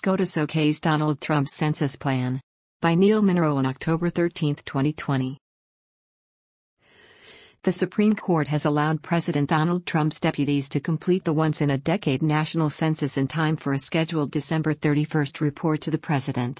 SCOTUS okays Donald Trump's census plan. By Neil Munro on October 13, 2020. The Supreme Court has allowed President Donald Trump's deputies to complete the once-in-a-decade national census in time for a scheduled December 31 report to the president.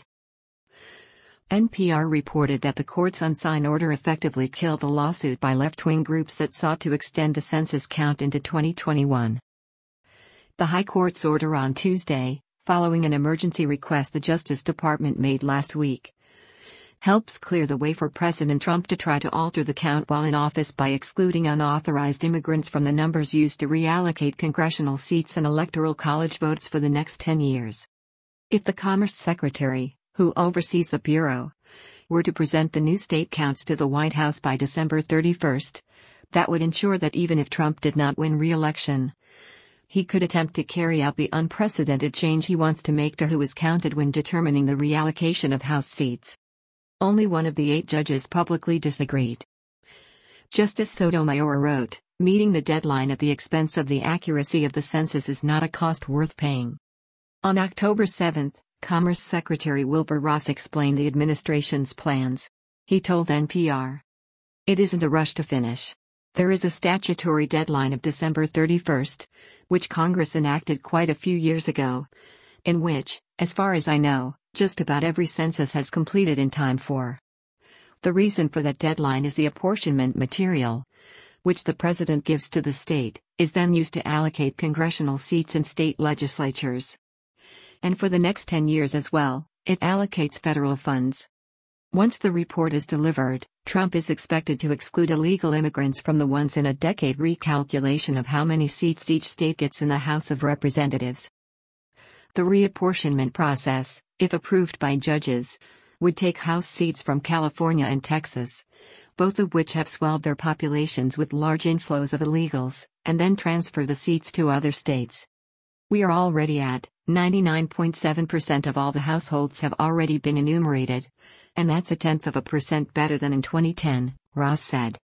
NPR reported that the court's unsigned order effectively killed the lawsuit by left-wing groups that sought to extend the census count into 2021. The High Court's order on Tuesday, following an emergency request the Justice Department made last week, helps clear the way for President Trump to try to alter the count while in office by excluding unauthorized immigrants from the numbers used to reallocate congressional seats and electoral college votes for the next 10 years. If the Commerce Secretary, who oversees the Bureau, were to present the new state counts to the White House by December 31, that would ensure that even if Trump did not win re-election, he could attempt to carry out the unprecedented change he wants to make to who is counted when determining the reallocation of House seats. Only one of the 8 judges publicly disagreed. Justice Sotomayor wrote, "Meeting the deadline at the expense of the accuracy of the census is not a cost worth paying." On October 7, Commerce Secretary Wilbur Ross explained the administration's plans. He told NPR, "It isn't a rush to finish. There is a statutory deadline of December 31, which Congress enacted quite a few years ago, in which, as far as I know, just about every census has completed in time for. The reason for that deadline is the apportionment material, which the president gives to the state, is then used to allocate congressional seats in state legislatures. And for the next 10 years as well, it allocates federal funds. Once the report is delivered, Trump is expected to exclude illegal immigrants from the once-in-a-decade recalculation of how many seats each state gets in the House of Representatives. The reapportionment process, if approved by judges, would take House seats from California and Texas, both of which have swelled their populations with large inflows of illegals, and then transfer the seats to other states. We are already at 99.7% of all the households have already been enumerated, and that's 0.1% better than in 2010, Ross said.